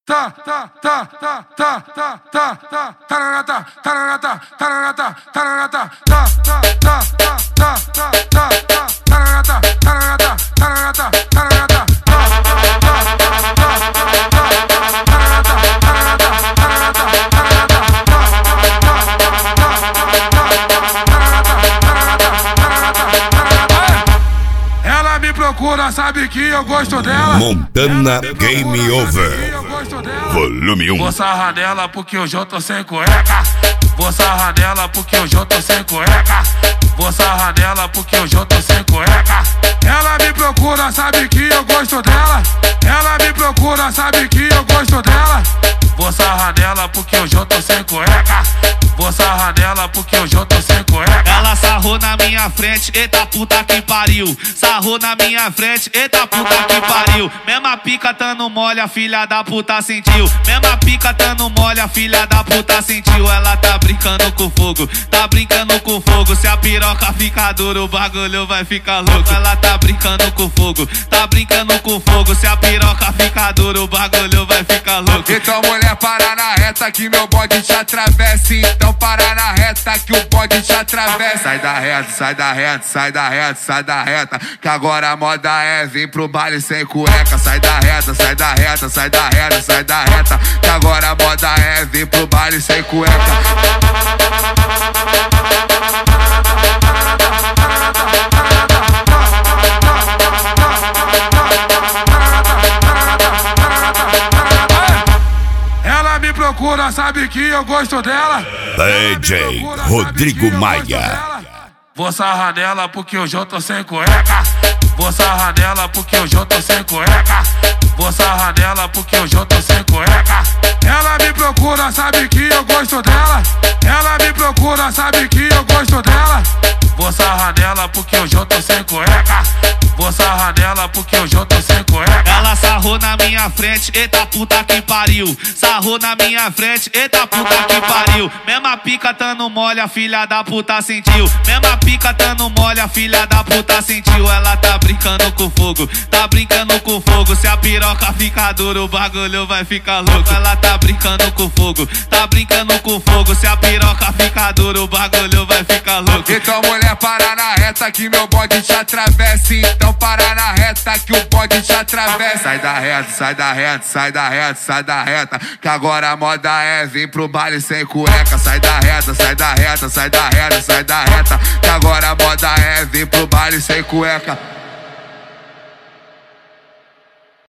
Ela me procura, sabe que eu gosto dela. Montana Game Over, volume 1. Vou sarrar nela porque hoje eu tô sem cueca. Vou sarrar nela porque hoje eu tô sem cueca. Vou sarrar nela porque hoje eu tô sem cueca. Ela me procura, sabe que eu gosto dela. Ela me procura, sabe que eu gosto dela. Vou sarrar nela porque hoje eu tô sem cueca. Vou sarrar nela porque hoje eu tô sem cueca. Ela sarrou na minha frente, eita puta que pariu. Sarrou na minha frente, eita puta que pariu. Mesma pica tando mole, a filha da puta sentiu. Mesma pica tando mole, a filha da puta sentiu. Ela tá brincando com fogo, tá brincando com fogo. Se a piroca ficar dura, o bagulho vai ficar louco. Ela tá brincando com fogo, tá brincando com fogo. Se a piroca ficar dura, o bagulho vai ficar louco. Então mulher, para na reta que meu bode te atravessa. Então para na reta que o bode te atravessa. Sai da reta, sai da reta, sai da reta, sai da reta, que agora a moda é vir pro baile sem cueca. Sai da reta, sai da reta, sai da reta, sai da reta, que agora a moda é vir pro baile sem cueca. Ela me procura, sabe que eu gosto dela. DJ Rodrigo Maia. Vou sarrar nela porque hoje eu tô sem cueca. Vou sarrar nela porque hoje eu tô sem cueca. Vou sarrar nela porque hoje eu tô sem cueca. Ela me procura, sabe que eu gosto dela. Ela me procura, sabe que eu gosto dela. Vou sarrar nela porque hoje eu tô sem cueca. Vou sarrar nela porque hoje eu tô sem cueca. Ela sarrou na minha frente, eita puta que pariu. Sarrou na minha frente, eita puta que pariu. Mesma pica tando mole, a filha da puta sentiu. Mesma pica tando mole, a filha da puta sentiu. Ela tá brincando com fogo, tá brincando com fogo. Se a piroca ficar dura, o bagulho vai ficar louco. Ela tá brincando com fogo, tá brincando com fogo. Se a piroca ficar dura, o bagulho vai ficar louco. Então mulher, para na reta que meu bode te atravessa. Então para na reta que o bode te atravessa. Sai da reta, sai da reta, sai da reta, sai da reta, que agora a moda é vir pro baile sem cueca. Sai da reta, sai da reta, sai da reta, sai da reta, que agora a moda é vir pro baile sem cueca.